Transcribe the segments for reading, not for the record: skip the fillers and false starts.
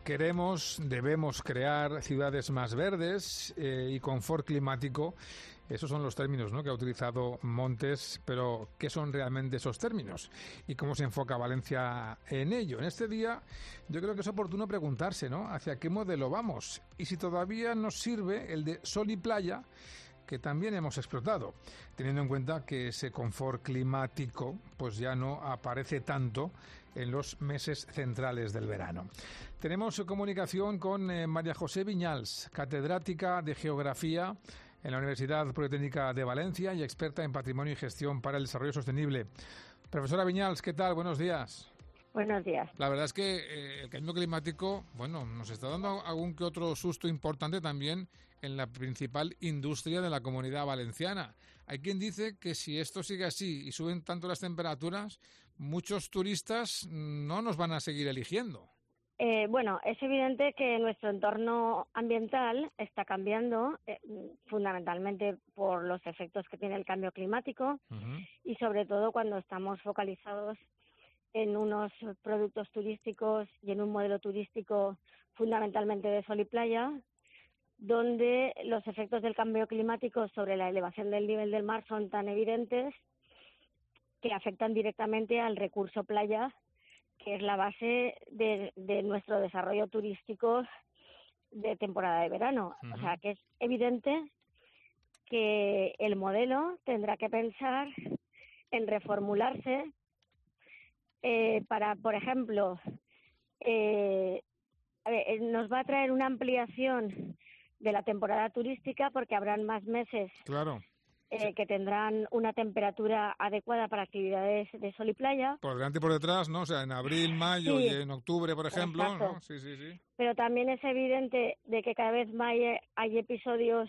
debemos crear ciudades más verdes y confort climático. Esos son los términos, ¿no?, que ha utilizado Montes, pero ¿qué son realmente esos términos? ¿Y cómo se enfoca Valencia en ello? En este día yo creo que es oportuno preguntarse, ¿no?, hacia qué modelo vamos y si todavía nos sirve el de sol y playa, que también hemos explotado, teniendo en cuenta que ese confort climático pues ya no aparece tanto en los meses centrales del verano. Tenemos comunicación con María José Viñals, catedrática de Geografía en la Universidad Politécnica de Valencia y experta en patrimonio y gestión para el desarrollo sostenible. Profesora Viñals, ¿qué tal? Buenos días. Buenos días. La verdad es que el cambio climático, nos está dando algún que otro susto importante también en la principal industria de la Comunidad Valenciana. Hay quien dice que si esto sigue así y suben tanto las temperaturas, muchos turistas no nos van a seguir eligiendo. Es evidente que nuestro entorno ambiental está cambiando, fundamentalmente por los efectos que tiene el cambio climático y sobre todo cuando estamos focalizados en unos productos turísticos y en un modelo turístico fundamentalmente de sol y playa, donde los efectos del cambio climático sobre la elevación del nivel del mar son tan evidentes que afectan directamente al recurso playa, que es la base de nuestro desarrollo turístico de temporada de verano. O sea, que es evidente que el modelo tendrá que pensar en reformularse para, por ejemplo, nos va a traer una ampliación de la temporada turística porque habrán más meses. Claro. Que tendrán una temperatura adecuada para actividades de sol y playa. Por delante y por detrás, ¿no? O sea, en abril, mayo y en octubre, por ejemplo, exacto, ¿no? Sí. Pero también es evidente de que cada vez más hay episodios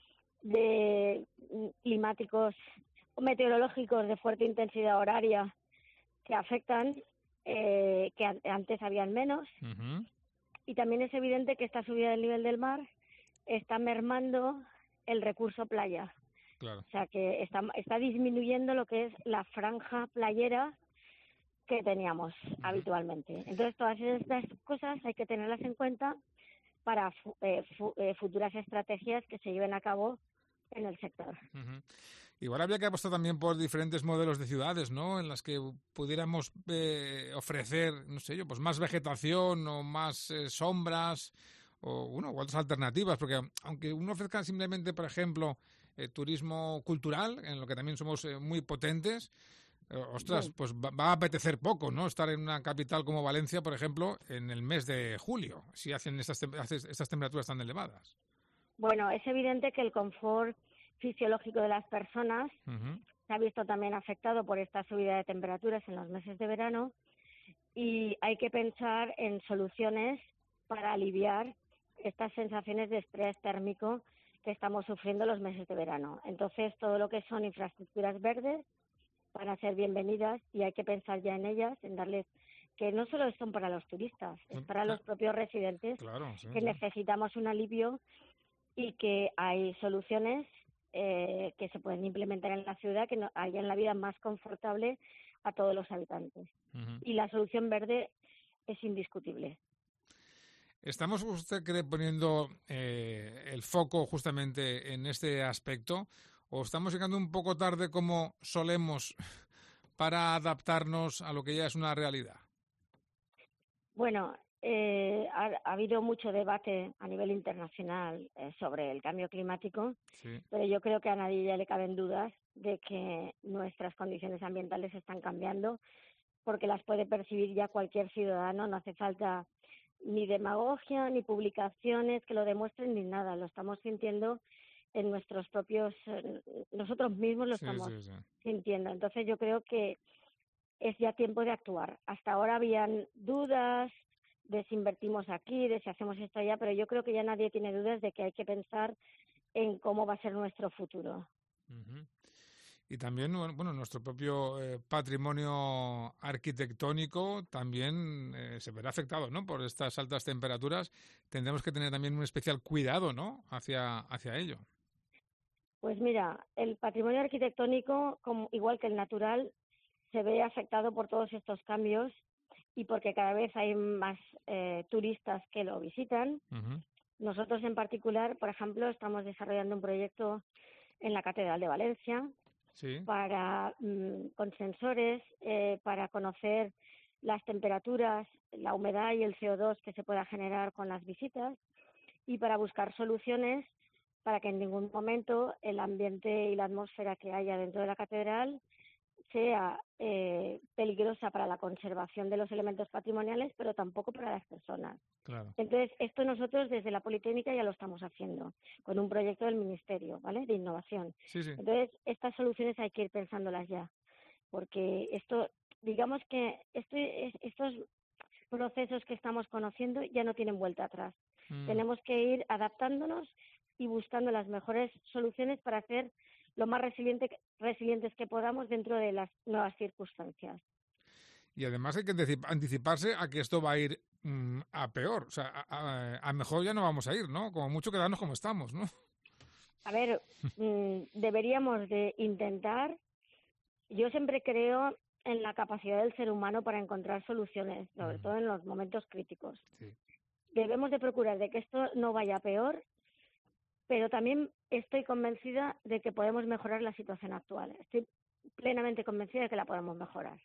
climáticos o meteorológicos de fuerte intensidad horaria que afectan, que antes habían menos. Y también es evidente que esta subida del nivel del mar está mermando el recurso playa. Claro. O sea, que está disminuyendo lo que es la franja playera que teníamos habitualmente. Entonces, todas estas cosas hay que tenerlas en cuenta para futuras estrategias que se lleven a cabo en el sector. Igual habría que apostar también por diferentes modelos de ciudades, ¿no?, en las que pudiéramos ofrecer, no sé yo, pues más vegetación o más sombras o otras alternativas, porque aunque uno ofrezca simplemente, por ejemplo, turismo cultural, en lo que también somos muy potentes, pues va a apetecer poco, ¿no?, estar en una capital como Valencia, por ejemplo, en el mes de julio, si hacen estas temperaturas tan elevadas. Bueno, es evidente que el confort fisiológico de las personas se ha visto también afectado por esta subida de temperaturas en los meses de verano y hay que pensar en soluciones para aliviar estas sensaciones de estrés térmico que estamos sufriendo los meses de verano. Entonces, todo lo que son infraestructuras verdes van a ser bienvenidas y hay que pensar ya en ellas, en darles, que no solo son para los turistas, es para los propios residentes, que necesitamos un alivio y que hay soluciones que se pueden implementar en la ciudad que hagan la vida más confortable a todos los habitantes. Y la solución verde es indiscutible. ¿Estamos, usted cree, poniendo el foco justamente en este aspecto o estamos llegando un poco tarde como solemos para adaptarnos a lo que ya es una realidad? Bueno, ha habido mucho debate a nivel internacional sobre el cambio climático, pero yo creo que a nadie ya le caben dudas de que nuestras condiciones ambientales están cambiando porque las puede percibir ya cualquier ciudadano, no hace falta ni demagogia, ni publicaciones que lo demuestren, ni nada. Lo estamos sintiendo en nuestros propios... nosotros mismos lo estamos sintiendo. Entonces yo creo que es ya tiempo de actuar. Hasta ahora habían dudas de si invertimos aquí, de si hacemos esto allá, pero yo creo que ya nadie tiene dudas de que hay que pensar en cómo va a ser nuestro futuro. Y también, nuestro propio patrimonio arquitectónico también se verá afectado, ¿no?, por estas altas temperaturas. Tendremos que tener también un especial cuidado, ¿no?, hacia ello. Pues mira, el patrimonio arquitectónico, igual que el natural, se ve afectado por todos estos cambios y porque cada vez hay más turistas que lo visitan. Uh-huh. Nosotros en particular, por ejemplo, estamos desarrollando un proyecto en la Catedral de Valencia Sí. para con sensores para conocer las temperaturas, la humedad y el CO2 que se pueda generar con las visitas y para buscar soluciones para que en ningún momento el ambiente y la atmósfera que haya dentro de la catedral sea peligrosa para la conservación de los elementos patrimoniales, pero tampoco para las personas. Claro. Entonces, esto nosotros desde la Politécnica ya lo estamos haciendo, con un proyecto del Ministerio, ¿vale?, de innovación. Sí, sí. Entonces, estas soluciones hay que ir pensándolas ya, porque esto, digamos que estos procesos que estamos conociendo ya no tienen vuelta atrás. Tenemos que ir adaptándonos y buscando las mejores soluciones para hacer lo más resilientes que podamos dentro de las nuevas circunstancias. Y además hay que anticiparse a que esto va a ir a peor. O sea, a mejor ya no vamos a ir, ¿no? Como mucho quedarnos como estamos, ¿no? A ver, deberíamos de intentar. Yo siempre creo en la capacidad del ser humano para encontrar soluciones, sobre todo en los momentos críticos. Sí. Debemos de procurar de que esto no vaya a peor, pero también estoy convencida de que podemos mejorar la situación actual. Estoy plenamente convencida de que la podemos mejorar.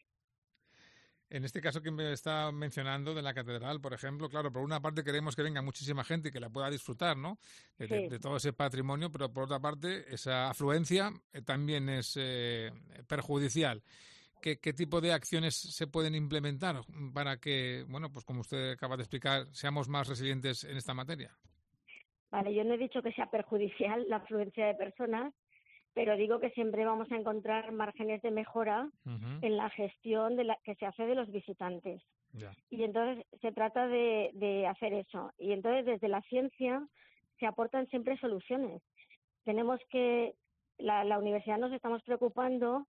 En este caso que me está mencionando de la catedral, por ejemplo, claro, por una parte queremos que venga muchísima gente y que la pueda disfrutar, ¿no? De todo ese patrimonio, pero por otra parte esa afluencia también es perjudicial. ¿Qué tipo de acciones se pueden implementar para que, bueno, pues como usted acaba de explicar, seamos más resilientes en esta materia? Vale, yo no he dicho que sea perjudicial la afluencia de personas, pero digo que siempre vamos a encontrar márgenes de mejora en la gestión que se hace de los visitantes. Ya. Y entonces se trata de hacer eso. Y entonces desde la ciencia se aportan siempre soluciones. Tenemos que, la universidad nos estamos preocupando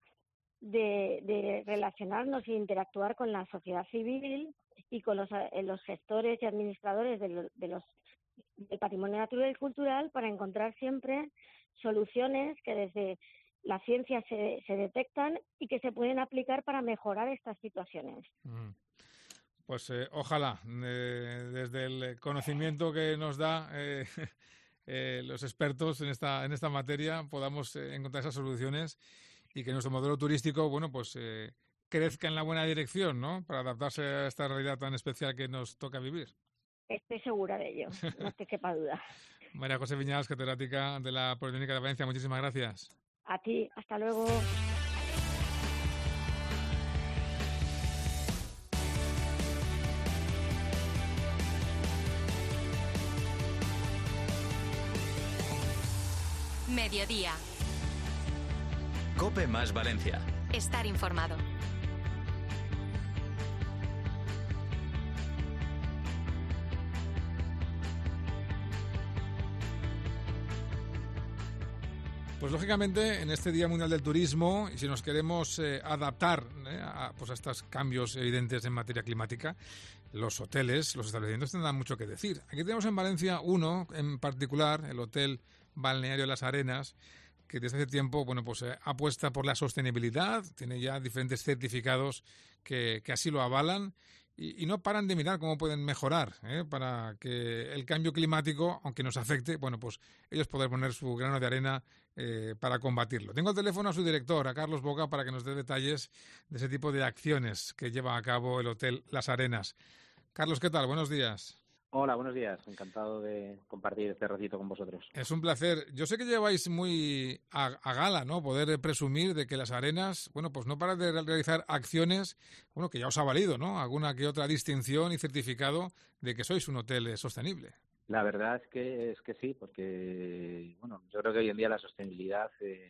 de relacionarnos e interactuar con la sociedad civil y con los gestores y administradores del patrimonio natural y cultural para encontrar siempre soluciones que desde la ciencia se detectan y que se pueden aplicar para mejorar estas situaciones. Pues ojalá, desde el conocimiento que nos da los expertos en esta materia, podamos encontrar esas soluciones y que nuestro modelo turístico, bueno, pues crezca en la buena dirección, ¿no? Para adaptarse a esta realidad tan especial que nos toca vivir. Estoy segura de ello, no te quepa duda. María José Viñals, catedrática de la Politécnica de Valencia, muchísimas gracias. A ti, hasta luego. Mediodía. COPE más Valencia. Estar informado. Pues lógicamente en este Día Mundial del Turismo, y si nos queremos adaptar a estos cambios evidentes en materia climática, los hoteles, los establecimientos tendrán mucho que decir. Aquí tenemos en Valencia uno en particular, el Hotel Balneario Las Arenas, que desde hace tiempo apuesta por la sostenibilidad, tiene ya diferentes certificados que así lo avalan y no paran de mirar cómo pueden mejorar para que el cambio climático, aunque nos afecte, bueno, pues ellos puedan poner su grano de arena para combatirlo. Tengo al teléfono a su director, a Carlos Boca, para que nos dé detalles de ese tipo de acciones que lleva a cabo el Hotel Las Arenas. Carlos, ¿qué tal? Buenos días. Hola, buenos días. Encantado de compartir este ratito con vosotros. Es un placer. Yo sé que lleváis muy a gala, ¿no? Poder presumir de que Las Arenas, bueno, pues no para de realizar acciones, bueno, que ya os ha valido, ¿no? Alguna que otra distinción y certificado de que sois un hotel sostenible. La verdad es que sí, porque, bueno, yo creo que hoy en día la sostenibilidad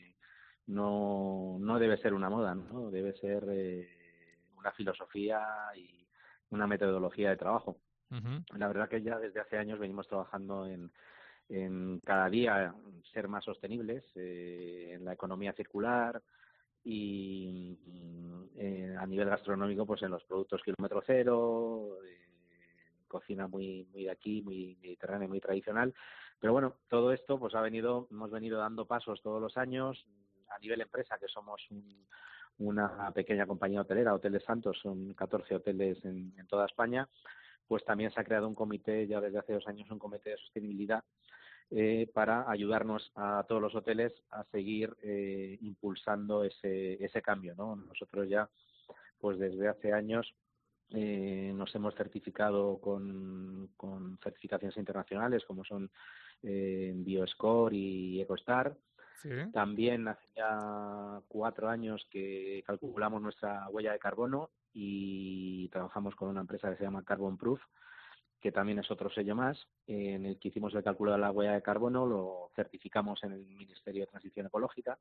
no debe ser una moda, ¿no? Debe ser una filosofía y una metodología de trabajo. La verdad que ya desde hace años venimos trabajando en cada día ser más sostenibles en la economía circular y a nivel gastronómico pues en los productos kilómetro cero, cocina muy de aquí, muy mediterránea, muy tradicional. Pero bueno, todo esto pues hemos venido dando pasos todos los años a nivel empresa, que somos una pequeña compañía hotelera, Hoteles Santos, son 14 hoteles en toda España, pues también se ha creado un comité, ya desde hace 2 años, un comité de sostenibilidad para ayudarnos a todos los hoteles a seguir impulsando ese cambio, ¿no? Nosotros ya, pues desde hace años, nos hemos certificado con certificaciones internacionales como son BioScore y EcoStar. Sí. También hace ya 4 años que calculamos nuestra huella de carbono y trabajamos con una empresa que se llama Carbon Proof, que también es otro sello más, en el que hicimos el cálculo de la huella de carbono, lo certificamos en el Ministerio de Transición Ecológica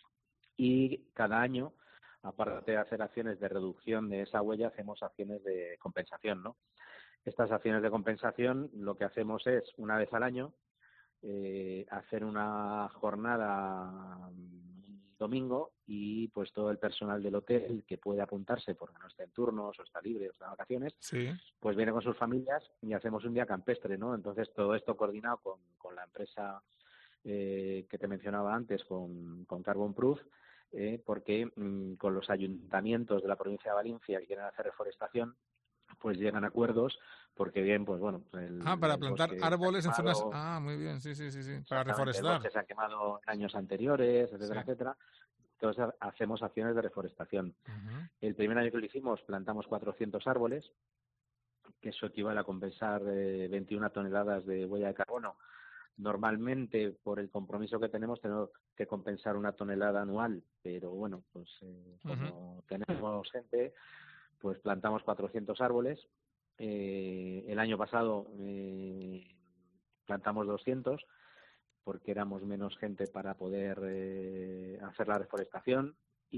y cada año, aparte de hacer acciones de reducción de esa huella, hacemos acciones de compensación, ¿no? Estas acciones de compensación lo que hacemos es, una vez al año, hacer una jornada domingo y pues todo el personal del hotel que puede apuntarse porque no está en turnos o está libre o está en vacaciones, Sí. pues viene con sus familias y hacemos un día campestre, ¿no? Entonces todo esto coordinado con la empresa que te mencionaba antes, con Carbon Proof, porque con los ayuntamientos de la provincia de Valencia que quieren hacer reforestación, pues llegan a acuerdos porque bien, pues bueno, Para el plantar bosque árboles se ha en zonas... quemado, muy bien, sí, para exactamente, el reforestar. bosque se ha quemado en años anteriores, etcétera, Sí. etcétera. Entonces hacemos acciones de reforestación. Uh-huh. El primer año que lo hicimos plantamos 400 árboles, que eso equivale a compensar 21 toneladas de huella de carbono. Normalmente, por el compromiso que tenemos que compensar 1 tonelada anual, pero bueno, pues como tenemos gente, pues plantamos 400 árboles. El año pasado plantamos 200 porque éramos menos gente para poder hacer la reforestación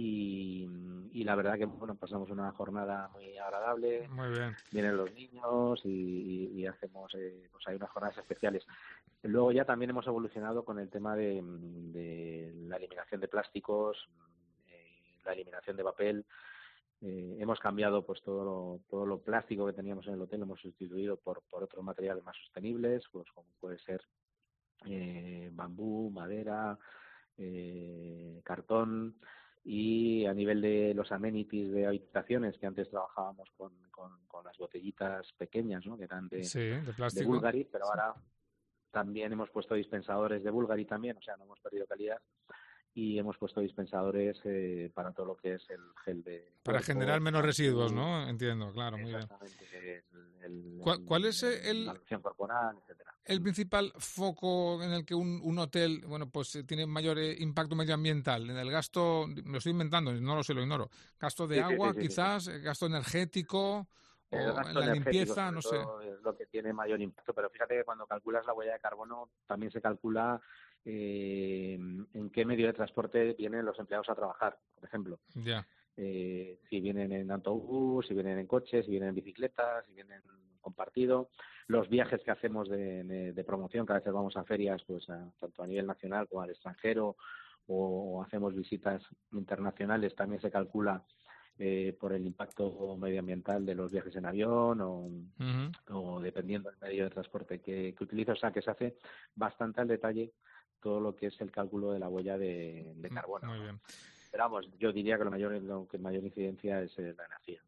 y la verdad que bueno, pasamos una jornada muy agradable. Muy bien. Vienen los niños y hacemos pues hay unas jornadas especiales. Luego ya también hemos evolucionado con el tema de la eliminación de plásticos, la eliminación de papel. Hemos cambiado pues todo lo plástico que teníamos en el hotel, lo hemos sustituido por otros materiales más sostenibles, pues como puede ser bambú, madera, cartón. Y a nivel de los amenities de habitaciones, que antes trabajábamos con las botellitas pequeñas, ¿no? Que eran de plástico. de Bulgari, pero ahora también hemos puesto dispensadores de Bulgari también, o sea, no hemos perdido calidad. Y hemos puesto dispensadores para todo lo que es el gel de para cuerpo, generar menos residuos, ¿no? Entiendo, claro, muy bien. Exactamente. ¿Cuál es la loción corporal, etcétera. el principal foco en el que un hotel, bueno, pues tiene mayor impacto medioambiental? En el gasto, lo estoy inventando, no lo sé, lo ignoro. Gasto de agua, quizás, gasto energético, el o gasto en la limpieza, no sé. Es lo que tiene mayor impacto, pero fíjate que cuando calculas la huella de carbono también se calcula en qué medio de transporte vienen los empleados a trabajar, por ejemplo. Ya. Si vienen en autobús, si vienen en coches, si vienen en bicicletas, si vienen compartido, los viajes que hacemos de promoción, que a veces vamos a ferias, pues tanto a nivel nacional como al extranjero, o hacemos visitas internacionales, también se calcula por el impacto medioambiental de los viajes en avión o dependiendo del medio de transporte que utiliza, o sea que se hace bastante al detalle todo lo que es el cálculo de la huella de carbono. Muy bien. Pero vamos, yo diría que lo que mayor incidencia es la energía.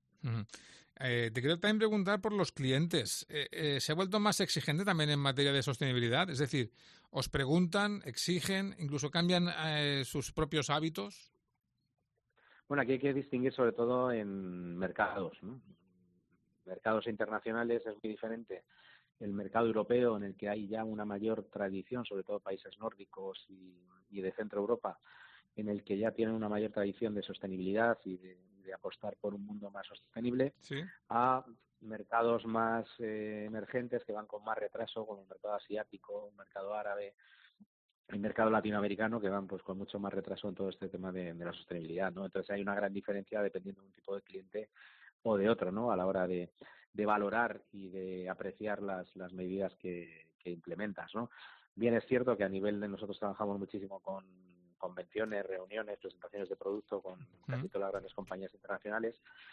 Te quiero también preguntar por los clientes. ¿Se ha vuelto más exigente también en materia de sostenibilidad? Es decir, ¿os preguntan, exigen, incluso cambian sus propios hábitos? Bueno, aquí hay que distinguir sobre todo en mercados, ¿no? Mercados internacionales es muy diferente. El mercado europeo, en el que hay ya una mayor tradición, sobre todo países nórdicos y de Centro Europa, en el que ya tienen una mayor tradición de sostenibilidad y de apostar por un mundo más sostenible, ¿Sí? A mercados más emergentes que van con más retraso, como el mercado asiático, el mercado árabe, el mercado latinoamericano, que van pues con mucho más retraso en todo este tema de la sostenibilidad, ¿no? Entonces hay una gran diferencia dependiendo de un tipo de cliente o de otro, ¿no? A la hora de valorar y de apreciar las medidas que implementas, ¿no? Bien es cierto que a nivel de nosotros trabajamos muchísimo con convenciones, reuniones, presentaciones de producto con casi todas las grandes compañías internacionales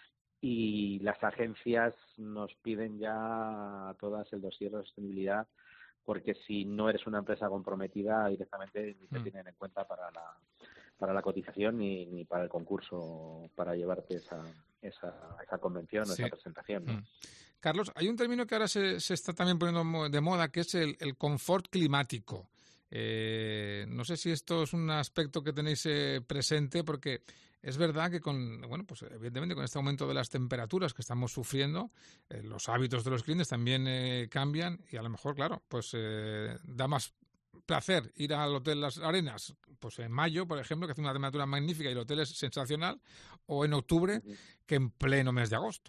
y las agencias nos piden ya a todas el dossier de sostenibilidad porque si no eres una empresa comprometida directamente ni te tienen en cuenta la cotización ni para el concurso, para llevarte esa convención o esa presentación, ¿no? Carlos, hay un término que ahora se está también poniendo de moda, que es el confort climático. No sé si esto es un aspecto que tenéis presente, porque es verdad que evidentemente con este aumento de las temperaturas que estamos sufriendo, los hábitos de los clientes también cambian y a lo mejor, claro, pues da más placer ir al Hotel Las Arenas pues en mayo, por ejemplo, que hace una temperatura magnífica y el hotel es sensacional, o en octubre que en pleno mes de agosto.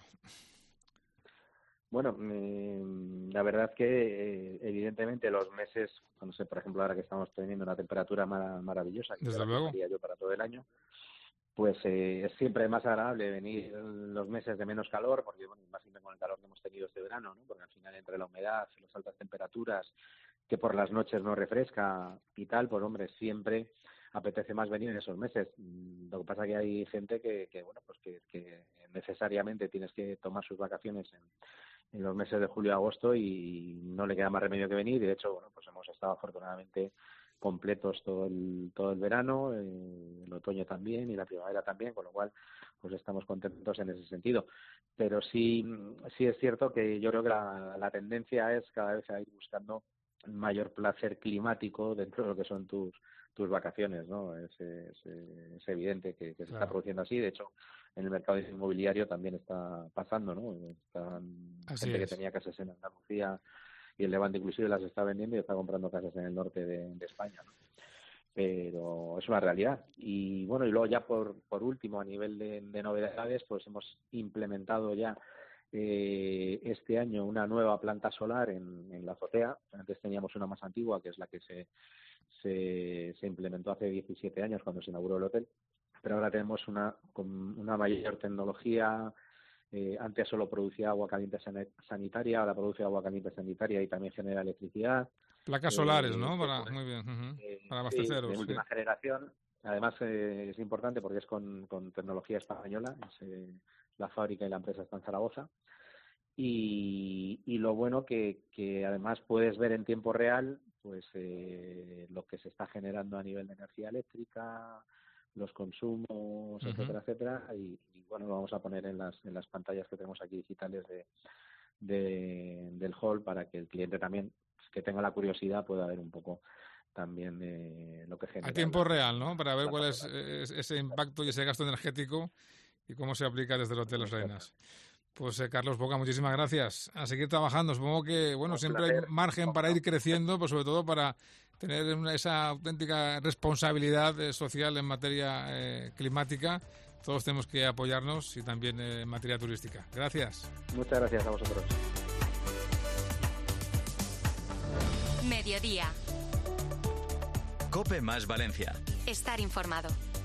Bueno, la verdad que evidentemente los meses, no sé, por ejemplo, ahora que estamos teniendo una temperatura maravillosa, que desde luego yo para todo el año, pues es siempre más agradable venir los meses de menos calor, porque bueno, más con el calor que hemos tenido este verano, ¿no? Porque al final entre la humedad, las altas temperaturas, que por las noches no refresca y tal, pues hombre, siempre apetece más venir en esos meses. Lo que pasa es que hay gente que necesariamente tienes que tomar sus vacaciones en los meses de julio y agosto y no le queda más remedio que venir. Y de hecho, bueno, pues hemos estado afortunadamente completos todo el verano, el otoño también y la primavera también, con lo cual pues estamos contentos en ese sentido. Pero sí es cierto que yo creo que la tendencia es cada vez a ir buscando mayor placer climático dentro de lo que son tus vacaciones, ¿no? Es evidente que se está produciendo así. De hecho, en el mercado inmobiliario también está pasando, ¿no? Gente que tenía casas en Andalucía y el Levante inclusive las está vendiendo y está comprando casas en el norte de España, ¿no? Pero es una realidad. Y bueno, y luego ya por último, a nivel de novedades, pues hemos implementado ya este año una nueva planta solar en la azotea. Antes teníamos una más antigua, que es la que se implementó hace 17 años cuando se inauguró el hotel, pero ahora tenemos con una mayor tecnología. Antes solo producía agua caliente sanitaria, ahora produce agua caliente sanitaria y también genera electricidad. Placas solares, ¿no? Muy bien, para abasteceros. De última generación. Además es importante porque es con tecnología española, la fábrica y la empresa está en Zaragoza. Y lo bueno que además puedes ver en tiempo real pues lo que se está generando a nivel de energía eléctrica, los consumos, etcétera, etcétera, y bueno, lo vamos a poner en las pantallas que tenemos aquí digitales del hall para que el cliente también, que tenga la curiosidad, pueda ver un poco también lo que genera. A tiempo real, ¿no? Para ver cuál es ese impacto y ese gasto energético y cómo se aplica desde el Hotel Las Arenas. Pues Carlos Boca, muchísimas gracias. A seguir trabajando. Supongo que bueno, siempre hay margen para ir creciendo, pero sobre todo para tener esa auténtica responsabilidad social en materia climática. Todos tenemos que apoyarnos y también en materia turística. Gracias. Muchas gracias a vosotros. Mediodía. COPE más Valencia. Estar informado.